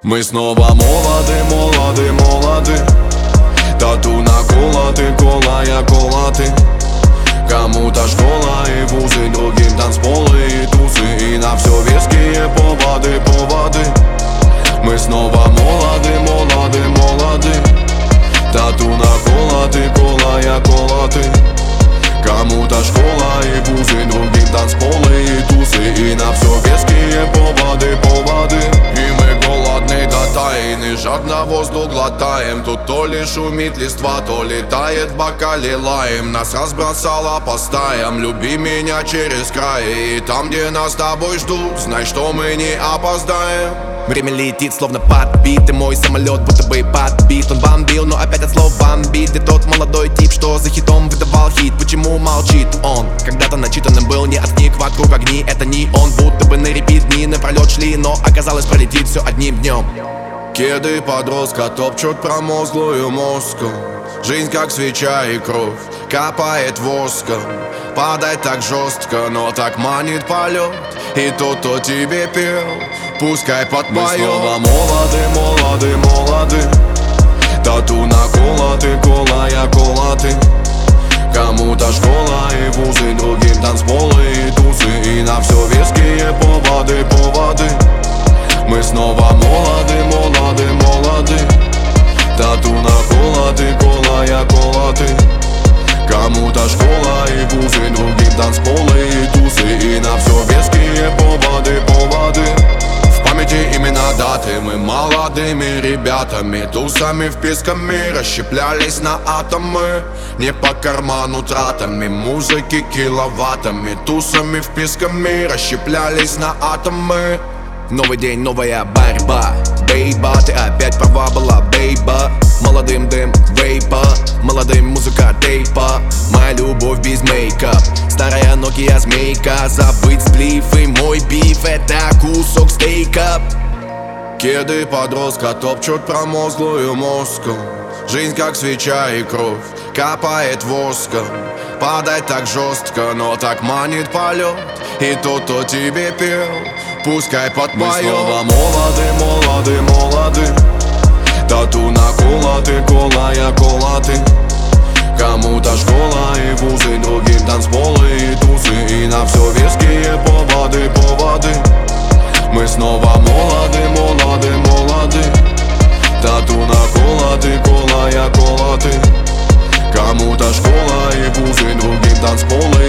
Мы снова молоды, молоды, молоды. Тату наколоты, колая колоты. Кому-то школа и вузы, другим танцполы и тусы. И на все веские поводы, поводы. Мы снова молоды, молоды, молоды. Тату наколоты, колая колоты. Кому-то школа и вузы, другим танцполы и тусы. И на все веские поводы, поводы. И мы голодны до тайны, жадно воздух глотаем. Тут то ли шумит листва, то летает в бокале лаем. Нас разбросало по стаям, люби меня через край. И там, где нас с тобой ждут, знай, что мы не опоздаем. Время летит, словно подбитый мой самолет, будто бы подбит. Он бомбил, но опять от слов бомбит. Где тот молодой тип, что за хитом выдавал хит? Почему молчит он? Когда-то начитанным был, не от книг, вокруг огни. Это не он, будто бы на репит дни напролет шли. Но оказалось, пролетит все одним днем. Кеды подростка топчут промозглую мозгу. Жизнь как свеча и кровь капает воском. Падать так жестко, но так манит полет. И тот, кто тебе пел, пускай подпоет. Мы снова молоды, молоды, молоды. Тату наколоты, колая колоты. Кому-то школа и вузы, другим танцполы и тусы. И на все веские поводы, поводы. Мы снова молоды, молоды, молоды. Тату наколоты, колая колоты. Кому-то школа и вузы, другим танцполы и тусы. И на все веские поводы, поводы. В памяти имена даты, мы молодыми ребятами, тусами вписками расщеплялись на атомы. Не по карману тратами, музыки киловаттами. Тусами вписками расщеплялись на атомы. Новый день, новая борьба. Бейба, ты опять права была, бейба. Молодым дым, вейпа. Молодым музыка тейпа. Моя любовь без мейкап. Старая Nokia змейка. Забыть сплиф и мой биф. Это кусок стейка. Кеды подростка топчут промозглую мозгу. Жизнь как свеча и кровь капает воском. Падать так жестко, но так манит полет. И тот, кто тебе пел, пускай подпоет. Мы снова молоды, молоды, молоды. Тату наколоты, колая колоты. Кому-то школа и вузы, другим танцполы и тусы. И на все веские поводы, поводы. Мы снова молоды, молоды, молоды. Тату наколоты, колая колоты. Кому-то школа и вузы, другим танцполы